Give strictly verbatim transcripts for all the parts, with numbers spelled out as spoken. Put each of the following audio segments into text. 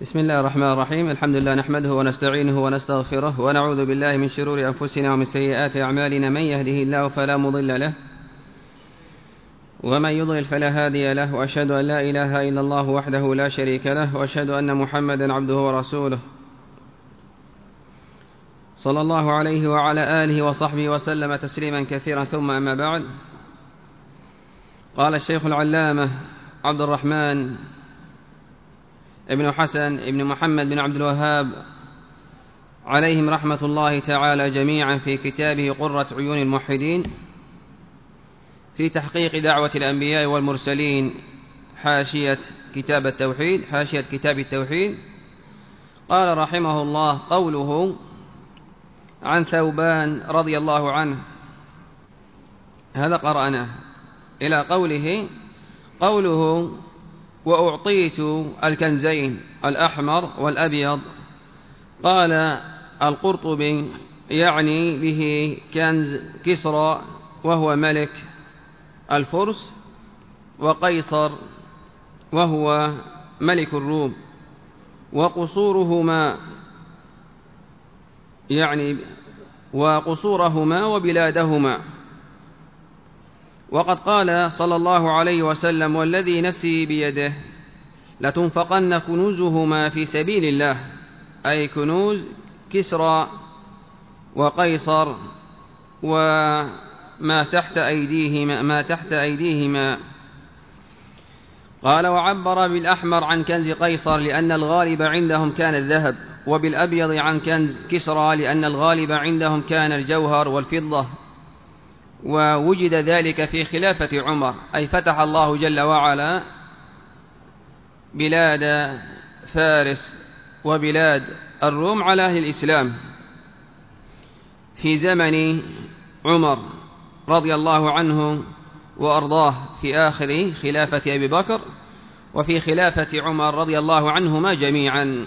بسم الله الرحمن الرحيم. الحمد لله نحمده ونستعينه ونستغفره ونعوذ بالله من شرور أنفسنا ومن سيئات أعمالنا. من يهده الله فلا مضل له ومن يضلل فلا هادي له، وأشهد أن لا إله إلا الله وحده لا شريك له، وأشهد أن محمدا عبده ورسوله صلى الله عليه وعلى آله وصحبه وسلم تسليما كثيرا. ثم أما بعد، قال الشيخ العلامة عبد الرحمن ابن حسن ابن محمد بن عبد الوهاب عليهم رحمة الله تعالى جميعا في كتابه قرة عيون الموحدين في تحقيق دعوة الأنبياء والمرسلين، حاشية كتاب التوحيد حاشية كتاب التوحيد قال رحمه الله: قوله عن ثوبان رضي الله عنه، هذا قرأناه إلى قوله قوله وأعطيت الكنزين الأحمر والأبيض. قال القرطبي يعني به كنز كسرى وهو ملك الفرس، وقيصر وهو ملك الروم، وقصورهما يعني وقصورهما وبلادهما. وقد قال صلى الله عليه وسلم: والذي نفسي بيده لتنفقن كنوزهما في سبيل الله، أي كنوز كسرى وقيصر وما تحت أيديهما ما تحت أيديهما. قال: وعبر بالأحمر عن كنز قيصر لأن الغالب عندهم كان الذهب، وبالأبيض عن كنز كسرى لأن الغالب عندهم كان الجوهر والفضة. ووجد ذلك في خلافة عمر، أي فتح الله جل وعلا بلاد فارس وبلاد الروم على أهل الإسلام في زمن عمر رضي الله عنه وأرضاه، في آخر خلافة أبي بكر وفي خلافة عمر رضي الله عنهما جميعا.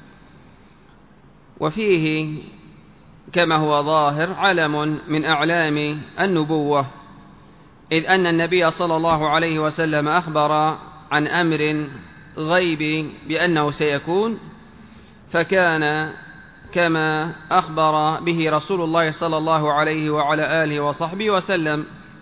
وفيه كما هو ظاهر علم من أعلام النبوة، إذ أن النبي صلى الله عليه وسلم أخبر عن أمر غيب بأنه سيكون، فكان كما أخبر به رسول الله صلى الله عليه وعلى آله وصحبه وسلم.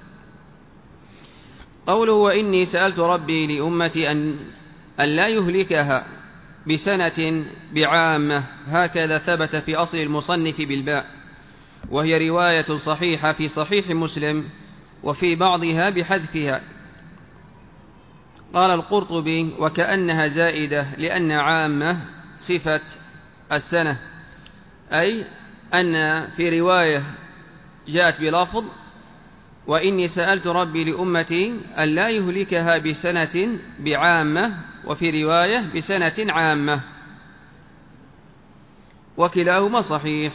قوله: وإني سألت ربي لأمتي أن, أن لا يهلكها بسنة بعامة، هكذا ثبت في أصل المصنف بالباء، وهي رواية صحيحة في صحيح مسلم، وفي بعضها بحذفها. قال القرطبي: وكأنها زائدة لأن عامة صفة السنة، أي أن في رواية جاءت بلفظ وإني سألت ربي لأمتي أن لا يهلكها بسنة بعامة، وفي رواية بسنة عامة، وكلاهما صحيح.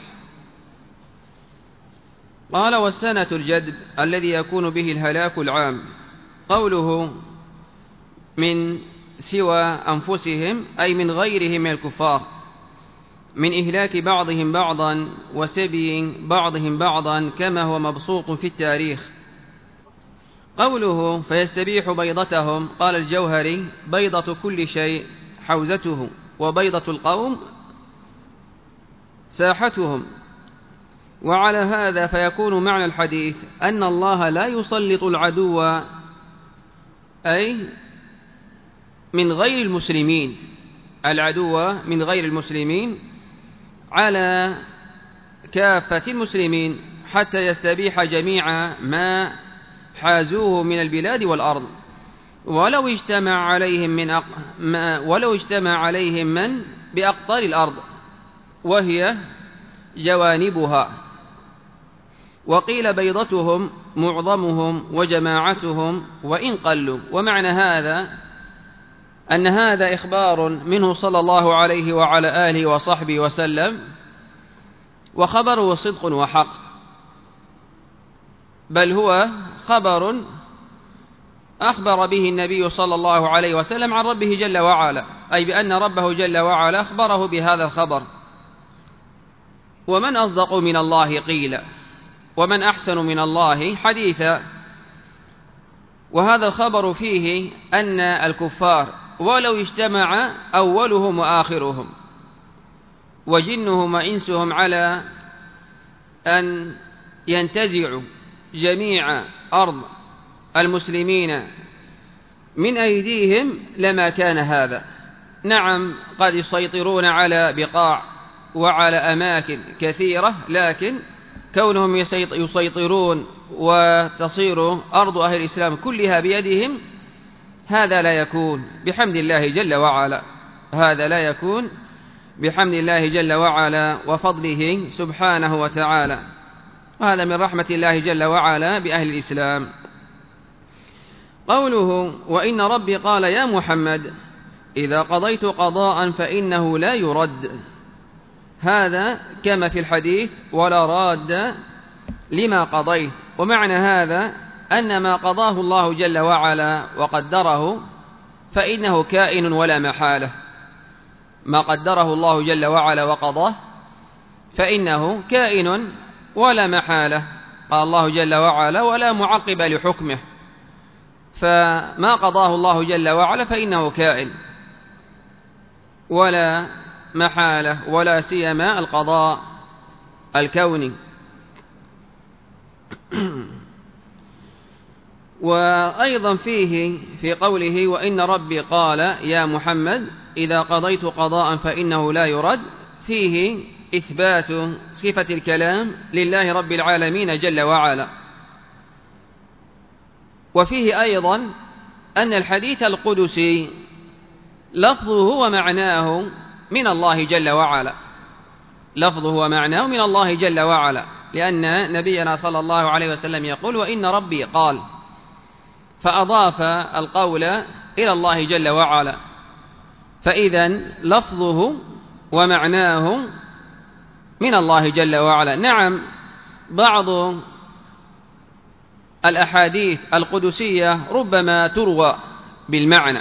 قال: والسنة الجدب الذي يكون به الهلاك العام. قوله من سوى أنفسهم أي من غيرهم من الكفار، من إهلاك بعضهم بعضا وسبي بعضهم بعضا كما هو مبسوط في التاريخ. قوله فيستبيح بيضتهم، قال الجوهري: بيضة كل شيء حوزته، وبيضة القوم ساحتهم. وعلى هذا فيكون معنى الحديث أن الله لا يسلط العدو أي من غير المسلمين العدو من غير المسلمين على كافة المسلمين حتى يستبيح جميع ما حازوه من البلاد والأرض، ولو اجتمع عليهم من أق... ما... ولو اجتمع عليهم من بأقطار الأرض وهي جوانبها. وقيل بيضتهم معظمهم وجماعتهم وإن قلوا. ومعنى هذا أن هذا إخبار منه صلى الله عليه وعلى آله وصحبه وسلم، وخبره صدق وحق، بل هو خبر أخبر به النبي صلى الله عليه وسلم عن ربه جل وعلا، أي بأن ربه جل وعلا أخبره بهذا الخبر. ومن أصدق من الله قيلا، ومن أحسن من الله حديثا. وهذا الخبر فيه أن الكفار ولو اجتمع أولهم وآخرهم وجنهم وإنسهم على أن ينتزعوا جميع أرض المسلمين من أيديهم لما كان هذا. نعم قد يسيطرون على بقاع وعلى أماكن كثيرة، لكن كونهم يسيطرون وتصير أرض أهل الإسلام كلها بيدهم هذا لا يكون بحمد الله جل وعلا، هذا لا يكون بحمد الله جل وعلا وفضله سبحانه وتعالى، وهذا من رحمة الله جل وعلا بأهل الإسلام. قوله وإن ربي قال يا محمد إذا قضيت قضاء فإنه لا يرد، هذا كما في الحديث ولا راد لما قضيت. ومعنى هذا أن ما قضاه الله جل وعلا وقدره فإنه كائن ولا محالة، ما قدره الله جل وعلا وقضاه فإنه كائن ولا محالة. قال الله جل وعلا ولا معقب لحكمه، فما قضاه الله جل وعلا فإنه كائن ولا محالة، ولا سيما القضاء الكوني. وأيضا فيه في قوله وإن ربي قال يا محمد إذا قضيت قضاء فإنه لا يرد، فيه إثبات صفة الكلام لله رب العالمين جل وعلا. وفيه أيضا أن الحديث القدسي لفظه ومعناه من الله جل وعلا، لفظه ومعناه من الله جل وعلا، لأن نبينا صلى الله عليه وسلم يقول وإن ربي قال، فأضاف القول إلى الله جل وعلا، فإذا لفظه ومعناه من الله جل وعلا. نعم بعض الأحاديث القدسية ربما تروى بالمعنى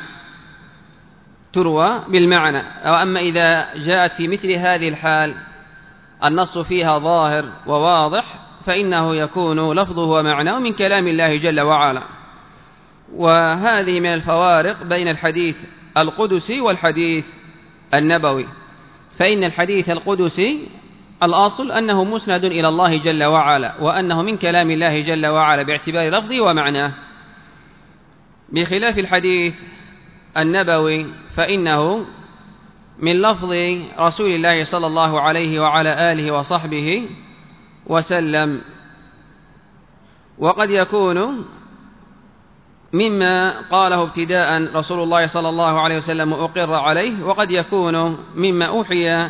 تروى بالمعنى وأما إذا جاءت في مثل هذه الحال النص فيها ظاهر وواضح فإنه يكون لفظه ومعناه من كلام الله جل وعلا. وهذه من الفوارق بين الحديث القدسي والحديث النبوي، فإن الحديث القدسي الأصل أنه مسند إلى الله جل وعلا، وأنه من كلام الله جل وعلا باعتبار لفظه ومعناه، بخلاف الحديث النبوي فإنه من لفظ رسول الله صلى الله عليه وعلى آله وصحبه وسلم، وقد يكون مما قاله ابتداء رسول الله صلى الله عليه وسلم وأقر عليه، وقد يكون مما أوحي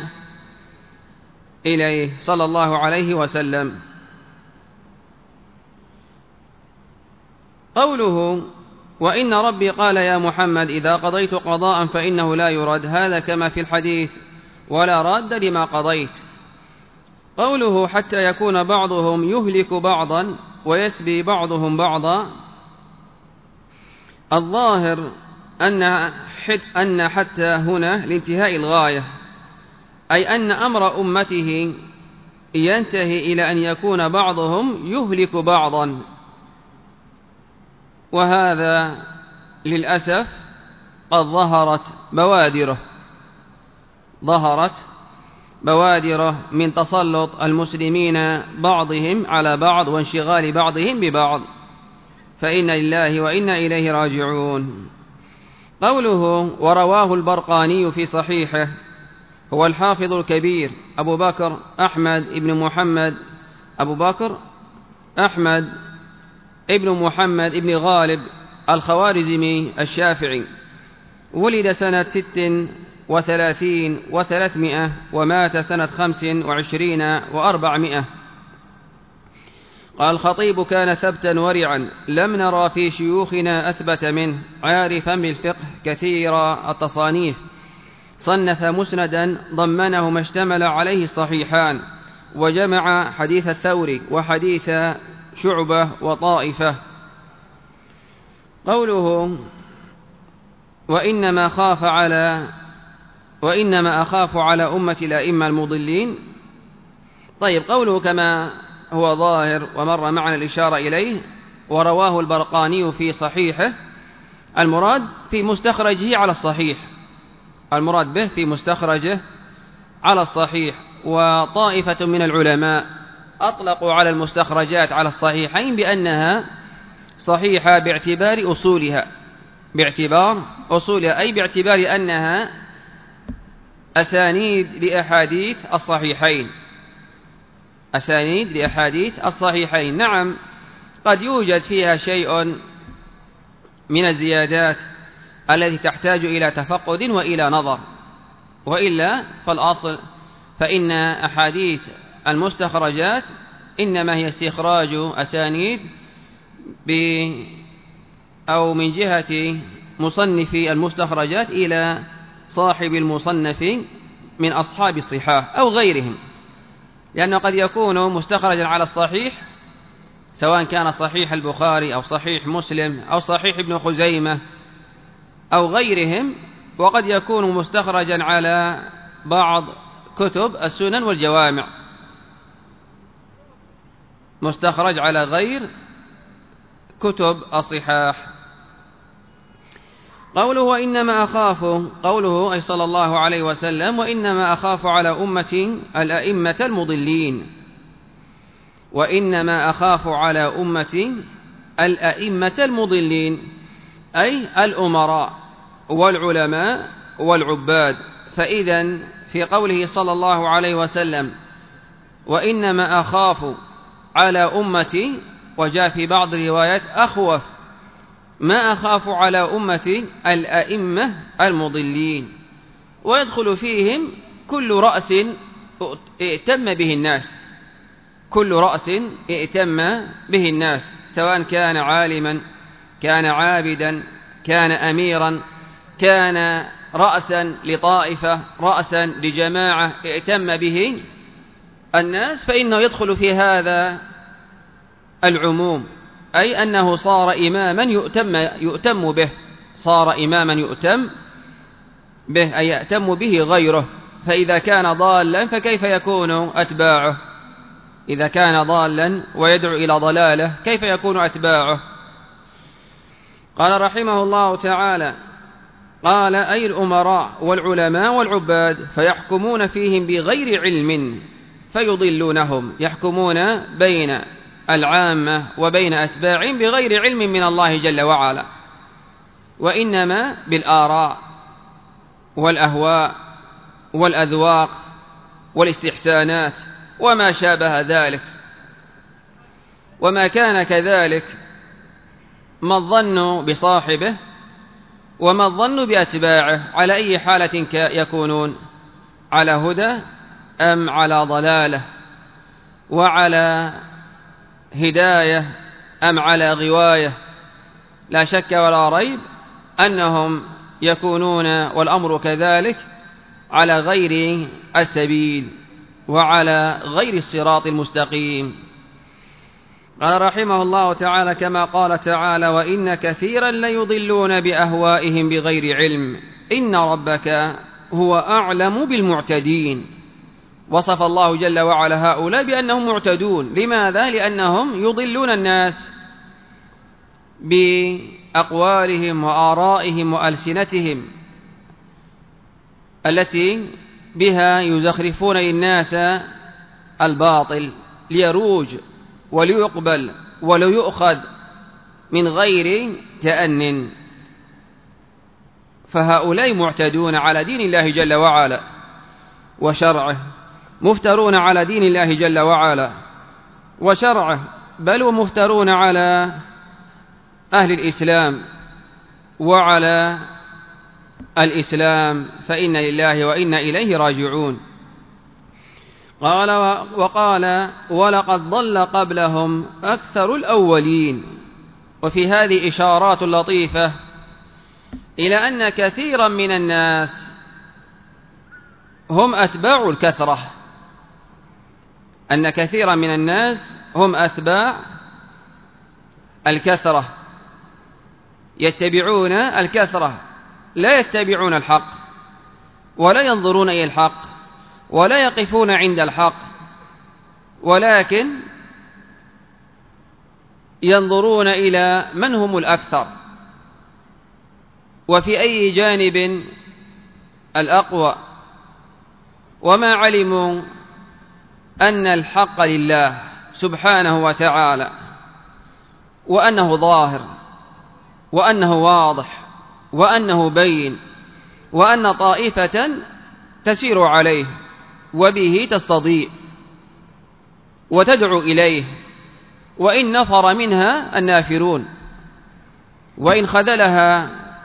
إليه صلى الله عليه وسلم. قوله وإن ربي قال يا محمد إذا قضيت قضاء فإنه لا يرد، هذا كما في الحديث ولا راد لما قضيت. قوله حتى يكون بعضهم يهلك بعضا ويسبي بعضهم بعضا، الظاهر أن حتى هنا لانتهاء الغاية، أي أن أمر أمته ينتهي إلى أن يكون بعضهم يهلك بعضا، وهذا للأسف قد ظهرت بوادره ظهرت بوادره من تسلط المسلمين بعضهم على بعض وانشغال بعضهم ببعض، فإنا لله وإنا إليه راجعون. قوله ورواه البرقاني في صحيحه، هو الحافظ الكبير أبو بكر أحمد ابن محمد أبو بكر أحمد ابن محمد ابن غالب الخوارزمي الشافعي، ولد سنة ست وثلاثين وثلاثمائة ومات سنة خمس وعشرين وأربعمائة. قال الخطيب كان ثبتا ورعا، لم نرى في شيوخنا أثبت منه، عارفا بالفقه كثير التصانيف، صنف مسندا ضمنه ما اشتمل عليه الصحيحان، وجمع حديث الثوري وحديث شعبة وطائفة. قوله وإنما خاف على وإنما أخاف على أمة الأئمة المضلين. طيب قوله كما هو ظاهر ومر معنا الإشارة إليه ورواه البرقاني في صحيحه، المراد في مستخرجه على الصحيح، المراد به في مستخرجه على الصحيح. وطائفة من العلماء أطلقوا على المستخرجات على الصحيحين بأنها صحيحة باعتبار أصولها، باعتبار أصولها أي باعتبار أنها أسانيد لأحاديث الصحيحين، أسانيد لأحاديث الصحيحين. نعم قد يوجد فيها شيء من الزيادات التي تحتاج إلى تفقد وإلى نظر، وإلا فالأصل فإن أحاديث المستخرجات إنما هي استخراج أسانيد ب أو من جهة مصنف المستخرجات إلى صاحب المصنف من أصحاب الصحاح أو غيرهم، لأنه قد يكون مستخرجا على الصحيح سواء كان صحيح البخاري أو صحيح مسلم أو صحيح ابن خزيمة أو غيرهم، وقد يكون مستخرجا على بعض كتب السنن والجوامع، مستخرج على غير كتب الصحاح. قوله وإنما أخاف، قوله أي صلى الله عليه وسلم وإنما أخاف على أمتي الأئمة المضلين، وإنما أخاف على أمتي الأئمة المضلين أي الأمراء والعلماء والعباد. فإذا في قوله صلى الله عليه وسلم وإنما أخاف على أمتي، وجاء في بعض الروايات أخوف، ما أخاف على أمتي الأئمة المضلين، ويدخل فيهم كل رأس ائتم به الناس، كل رأس ائتم به الناس، سواء كان عالما كان عابدا كان أميرا كان رأسا لطائفة رأسا لجماعة ائتم به الناس، فإنه يدخل في هذا العموم، أي أنه صار إماما يؤتم, يؤتم به، صار إماما يؤتم به أي يأتم به غيره. فإذا كان ضالا فكيف يكون أتباعه؟ إذا كان ضالا ويدعو إلى ضلاله كيف يكون أتباعه؟ قال رحمه الله تعالى قال أي الأمراء والعلماء والعباد، فيحكمون فيهم بغير علم فيضلونهم، يحكمون بين العامة وبين أتباعهم بغير علم من الله جل وعلا، وإنما بالآراء والأهواء والأذواق والاستحسانات وما شابه ذلك. وما كان كذلك ما الظن بصاحبه وما الظن بأتباعه، على أي حالة يكونون، على هدى أم على ضلالة، وعلى هداية أم على غواية؟ لا شك ولا ريب أنهم يكونون والأمر كذلك على غير السبيل وعلى غير الصراط المستقيم. قال رحمه الله تعالى كما قال تعالى وإن كثيرا ليضلون بأهوائهم بغير علم إن ربك هو أعلم بالمعتدين. وصف الله جل وعلا هؤلاء بأنهم معتدون. لماذا؟ لأنهم يضلون الناس بأقوالهم وآرائهم وألسنتهم التي بها يزخرفون للناس الباطل ليروج وليقبل وليؤخذ من غير تأن. فهؤلاء معتدون على دين الله جل وعلا وشرعه، مفترون على دين الله جل وعلا وشرعه، بل ومفترون على أهل الإسلام وعلى الإسلام، فإن لله وإنا إليه راجعون. قال وقال ولقد ضل قبلهم أكثر الأولين. وفي هذه إشارات لطيفة إلى أن كثيرا من الناس هم أتباع الكثرة، أن كثيرا من الناس هم أتباع الكثرة، يتبعون الكثرة، لا يتبعون الحق ولا ينظرون إلى الحق ولا يقفون عند الحق، ولكن ينظرون إلى من هم الأكثر وفي أي جانب الأقوى، وما علموا أن الحق لله سبحانه وتعالى، وأنه ظاهر، وأنه واضح، وأنه بين، وأن طائفة تسير عليه وبه تستضيء وتدعو إليه، وإن نفر منها النافرون، وإن خذلها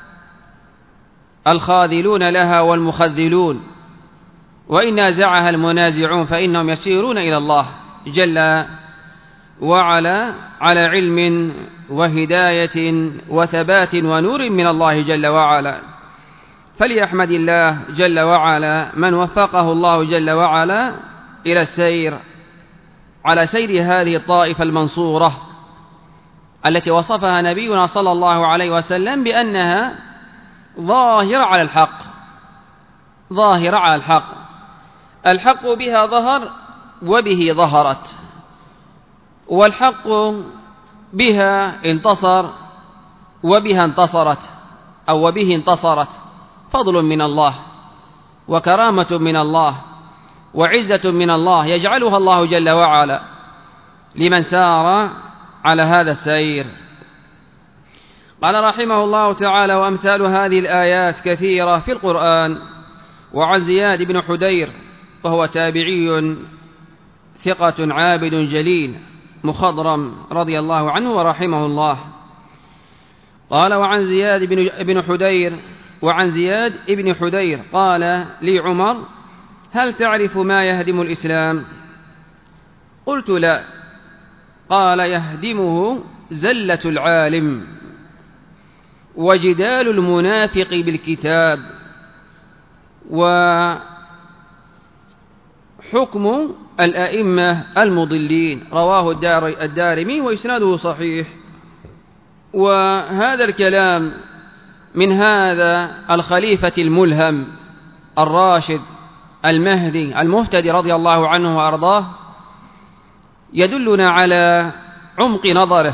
الخاذلون لها والمخذلون، وإن نازعها المنازعون، فإنهم يسيرون إلى الله جل وعلا على علم وهداية وثبات ونور من الله جل وعلا. فليحمد الله جل وعلا من وفقه الله جل وعلا إلى السير على سير هذه الطائفة المنصورة التي وصفها نبينا صلى الله عليه وسلم بأنها ظاهرة على الحق، ظاهرة على الحق، الحق بها ظهر وبه ظهرت، والحق بها انتصر وبها انتصرت، أو وبه انتصرت. فضل من الله وكرامة من الله وعزة من الله يجعلها الله جل وعلا لمن سار على هذا السير. قال رحمه الله تعالى: وأمثال هذه الآيات كثيرة في القرآن. وعن زياد بن حدير وهو تابعي ثقة عابد جليل مخضرم رضي الله عنه ورحمه الله، قال: وعن زياد بن حدير وعن زياد بن حدير قال لي عمر: هل تعرف ما يهدم الإسلام؟ قلت: لا. قال: يهدمه زلة العالم، وجدال المنافق بالكتاب، وحكم الأئمة المضلين. رواه الدارمي وإسناده صحيح. وهذا الكلام من هذا الخليفة الملهم الراشد المهدي المهتدي رضي الله عنه وأرضاه يدلنا على عمق نظره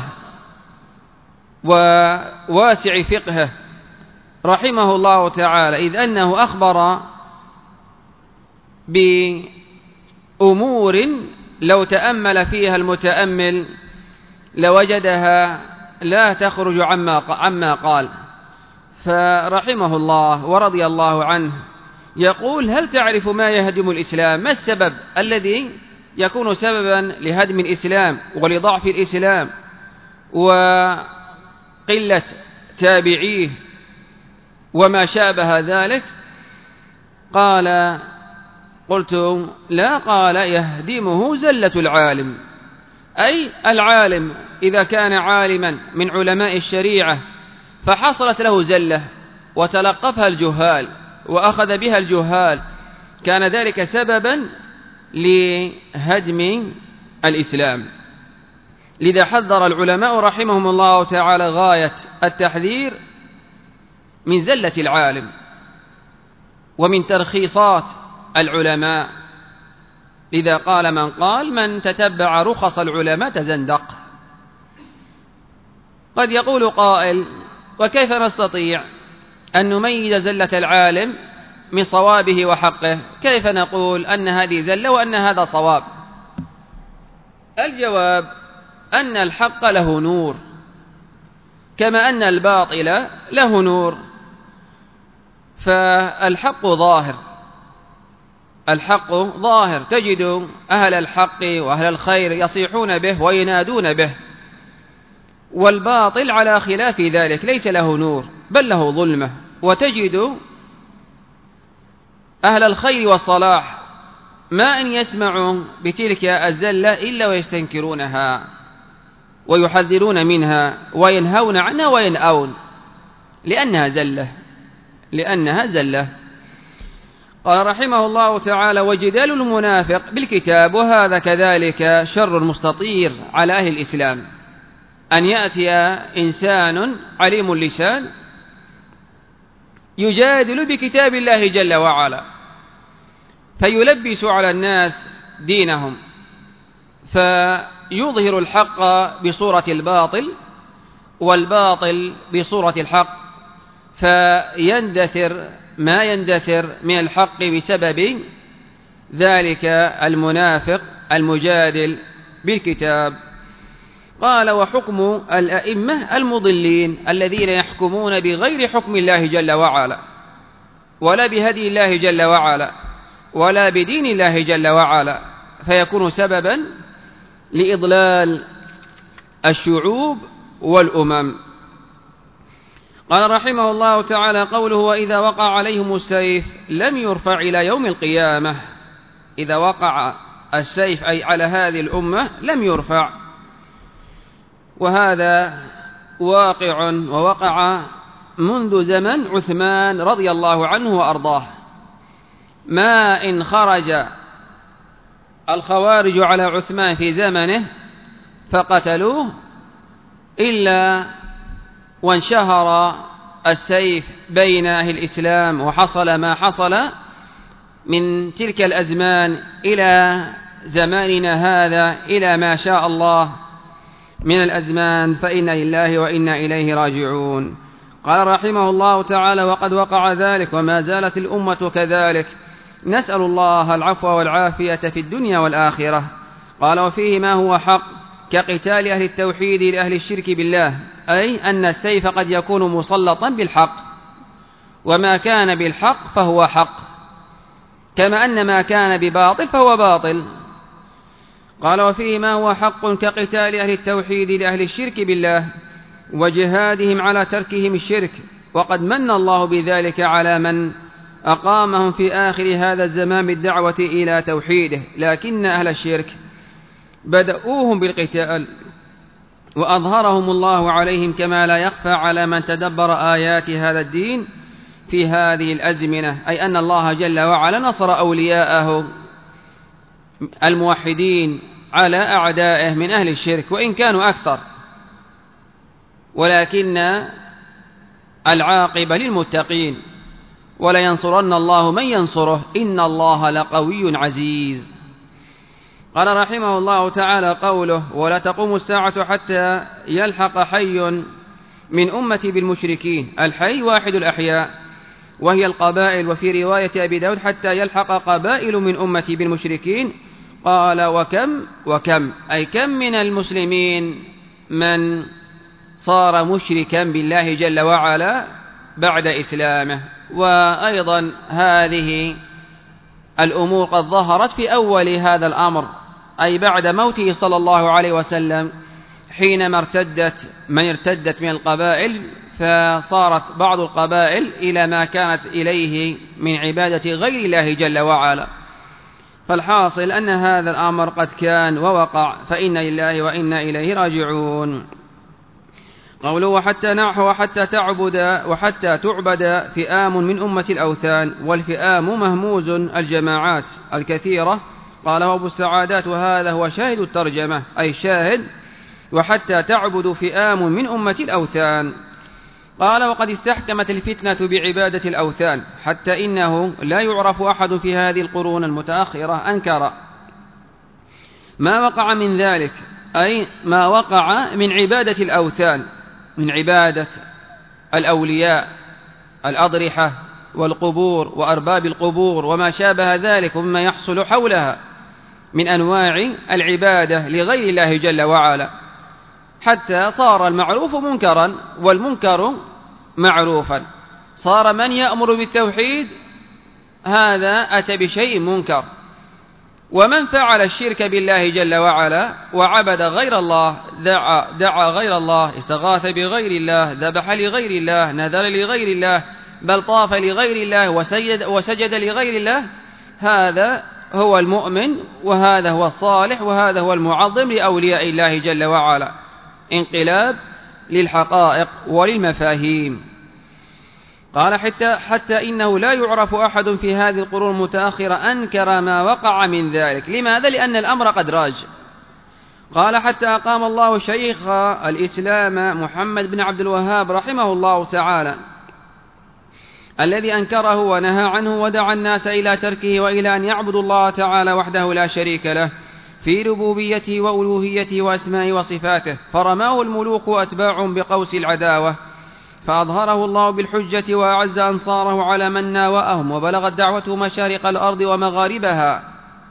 وواسع فقهه رحمه الله تعالى، إذ أنه أخبر بأمور لو تأمل فيها المتأمل لوجدها لا تخرج عما عما قال. فرحمه الله ورضي الله عنه يقول: هل تعرف ما يهدم الإسلام؟ ما السبب الذي يكون سببا لهدم الإسلام ولضعف الإسلام وقلة تابعيه وما شابه ذلك؟ قال: قلت: لا. قال: يهدمه زلة العالم، أي العالم إذا كان عالما من علماء الشريعة فحصلت له زلة وتلقفها الجهال وأخذ بها الجهال، كان ذلك سببا لهدم الإسلام. لذا حذر العلماء رحمهم الله تعالى غاية التحذير من زلة العالم ومن ترخيصات العلماء. إذا قال من قال: من تتبع رخص العلماء تزندق. قد يقول قائل: وكيف نستطيع أن نميز زلة العالم من صوابه وحقه؟ كيف نقول أن هذه زلة وأن هذا صواب؟ الجواب: أن الحق له نور كما أن الباطل له نور. فالحق ظاهر، الحق ظاهر، تجد أهل الحق وأهل الخير يصيحون به وينادون به، والباطل على خلاف ذلك ليس له نور بل له ظلمة. وتجد أهل الخير والصلاح ما أن يسمعوا بتلك الزلة إلا ويستنكرونها ويحذرون منها وينهون عنها وينأون، لأنها زلة لأنها زلة قال رحمه الله تعالى: وجدال المنافق بالكتاب. وهذا كذلك شر مستطير على أهل الإسلام، أن يأتي إنسان عليم اللسان يجادل بكتاب الله جل وعلا فيلبس على الناس دينهم، فيظهر الحق بصورة الباطل والباطل بصورة الحق، فيندثر ما يندثر من الحق بسبب ذلك المنافق المجادل بالكتاب. قال: وحكم الأئمة المضلين الذين يحكمون بغير حكم الله جل وعلا، ولا بهدي الله جل وعلا، ولا بدين الله جل وعلا، فيكون سببا لإضلال الشعوب والأمم. قال رحمه الله تعالى: قوله: وإذا وقع عليهم السيف لم يرفع إلى يوم القيامة. إذا وقع السيف أي على هذه الأمة لم يرفع، وهذا واقع ووقع منذ زمن عثمان رضي الله عنه وأرضاه. ما إن خرج الخوارج على عثمان في زمنه فقتلوه إلا وانشهر السيف بين أهل الإسلام، وحصل ما حصل من تلك الأزمان إلى زماننا هذا، إلى ما شاء الله من الأزمان، فإنا لله وإنا إليه راجعون. قال رحمه الله تعالى: وقد وقع ذلك وما زالت الأمة كذلك، نسأل الله العفو والعافية في الدنيا والآخرة. قال: وفيه ما هو حق كقتال أهل التوحيد لأهل الشرك بالله، أي أن السيف قد يكون مسلطا بالحق، وما كان بالحق فهو حق، كما أن ما كان بباطل فهو باطل. قال: وفيه ما هو حق كقتال أهل التوحيد لأهل الشرك بالله وجهادهم على تركهم الشرك، وقد من الله بذلك على من أقامهم في آخر هذا الزمان بالدعوة إلى توحيده، لكن أهل الشرك بدأوهم بالقتال وأظهرهم الله عليهم، كما لا يخفى على من تدبر آيات هذا الدين في هذه الأزمنة، أي أن الله جل وعلا نصر أولياءه الموحدين على أعدائه من أهل الشرك وإن كانوا أكثر، ولكن العاقبة للمتقين، ولينصرن الله من ينصره إن الله لقوي عزيز. قال رحمه الله تعالى: قوله: ولا تقوم الساعة حتى يلحق حي من أمتي بالمشركين. الحي واحد الأحياء وهي القبائل، وفي رواية أبي داود: حتى يلحق قبائل من أمتي بالمشركين. قال: وكم وكم أي كم من المسلمين من صار مشركا بالله جل وعلا بعد إسلامه. وأيضا هذه الأمور قد ظهرت في أول هذا الأمر، أي بعد موته صلى الله عليه وسلم، حينما ارتدت من ارتدت من القبائل، فصارت بعض القبائل إلى ما كانت إليه من عبادة غير الله جل وعلا. فالحاصل أن هذا الأمر قد كان ووقع، فإنا لله وإنا إليه راجعون. قوله: وحتى نعح وحتى تعبد وحتى تعبد فئام من أمة الأوثان. والفئام مهموز الجماعات الكثيرة. قاله أبو السعادات، وهذا هو شاهد الترجمة، أي شاهد وحتى تعبد فئام من أمة الأوثان. قال: وقد استحكمت الفتنة بعبادة الأوثان، حتى إنه لا يعرف أحد في هذه القرون المتأخرة أنكر ما وقع من ذلك، أي ما وقع من عبادة الأوثان، من عبادة الأولياء، الأضرحة والقبور وأرباب القبور وما شابه ذلك ومما يحصل حولها من أنواع العبادة لغير الله جل وعلا، حتى صار المعروف منكرا والمنكر معروفا. صار من يأمر بالتوحيد هذا أتى بشيء منكر، ومن فعل الشرك بالله جل وعلا وعبد غير الله، دعا, دعا غير الله، استغاث بغير الله، ذبح لغير الله، نذر لغير الله، بل طاف لغير الله وسجد, وسجد لغير الله، هذا هو المؤمن، وهذا هو الصالح، وهذا هو المعظم لأولياء الله جل وعلا. انقلاب للحقائق وللمفاهيم. قال: حتى, حتى إنه لا يعرف أحد في هذه القرون المتأخرة أنكر ما وقع من ذلك. لماذا؟ لأن الأمر قد راج. قال: حتى أقام الله شيخ الإسلام محمد بن عبد الوهاب رحمه الله تعالى، الذي أنكره ونهى عنه ودعا الناس إلى تركه وإلى أن يعبدوا الله تعالى وحده لا شريك له في ربوبيته وألوهيته وأسمائه وصفاته، فرماه الملوك وأتباعهم بقوس العداوة، فأظهره الله بالحجة وأعز أنصاره على من ناوأهم، وبلغت دعوته مشارق الأرض ومغاربها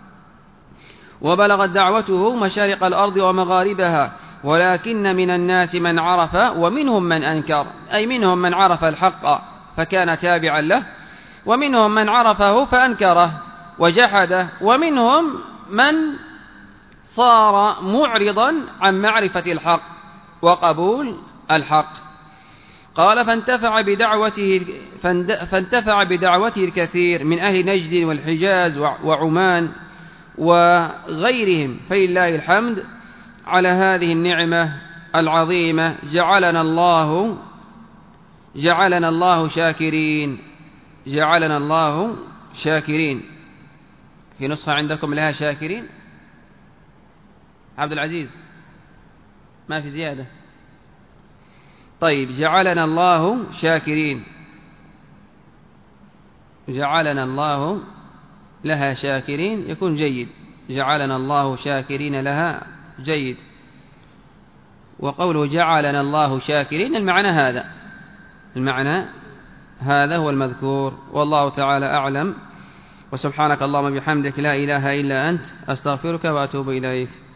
وبلغت دعوته مشارق الأرض ومغاربها ولكن من الناس من عرف ومنهم من أنكر، أي منهم من عرف الحق فكان تابعا له، ومنهم من عرفه فأنكره وجحده، ومنهم من صار معرضا عن معرفة الحق وقبول الحق. قال فانتفع بدعوته, فانتفع بدعوته الكثير من أهل نجد والحجاز وعمان وغيرهم، فلله الحمد على هذه النعمة العظيمة. جعلنا الله جعلنا الله شاكرين جعلنا الله شاكرين. في نسخة عندكم لها شاكرين؟ عبد العزيز ما في زيادة؟ طيب، جعلنا الله شاكرين، جعلنا الله لها شاكرين يكون جيد، جعلنا الله شاكرين لها جيد. وقوله جعلنا الله شاكرين المعنى هذا المعنى هذا هو المذكور، والله تعالى أعلم. وسبحانك اللهم بحمدك لا إله إلا أنت أستغفرك وأتوب إليك.